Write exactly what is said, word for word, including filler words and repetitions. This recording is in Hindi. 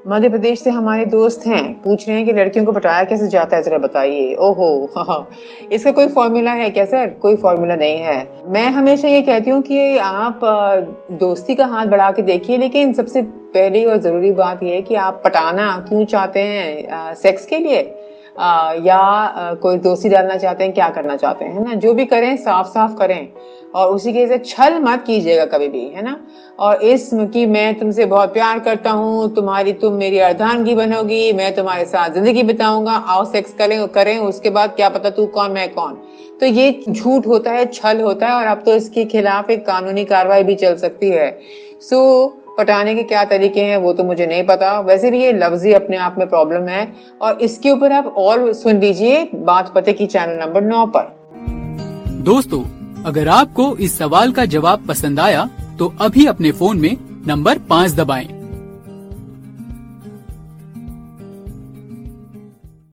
मध्य प्रदेश से हमारे दोस्त हैं, पूछ रहे हैं कि लड़कियों को पटाया कैसे जाता है, जरा बताइए। ओहो इसका कोई फॉर्मूला है क्या सर? कोई फॉर्मूला नहीं है। मैं हमेशा ये कहती हूँ कि आप दोस्ती का हाथ बढ़ा के देखिए, लेकिन सबसे पहली और जरूरी बात यह है कि आप पटाना क्यों चाहते हैं? सेक्स के लिए आ, या आ, कोई दोस्ती डालना चाहते हैं, क्या करना चाहते हैं, है ना? जो भी करें साफ साफ करें, और उसी के से छल मत कीजिएगा कभी भी, है ना? और इसम कि मैं तुमसे बहुत प्यार करता हूँ, तुम्हारी तुम मेरी अर्धांगी बनोगी, मैं तुम्हारे साथ जिंदगी बिताऊंगा, आओ सेक्स करें करें उसके बाद क्या पता तू कौन मैं कौन, तो ये झूठ होता है, छल होता है, और अब तो इसके खिलाफ एक कानूनी कार्रवाई भी चल सकती है। सो पटाने के क्या तरीके हैं वो तो मुझे नहीं पता। वैसे भी ये लफ्ज ही अपने आप में प्रॉब्लम है, और इसके ऊपर आप और सुन लीजिए बात पते की चैनल नंबर नौ पर। दोस्तों, अगर आपको इस सवाल का जवाब पसंद आया तो अभी अपने फोन में नंबर पाँच दबाएं।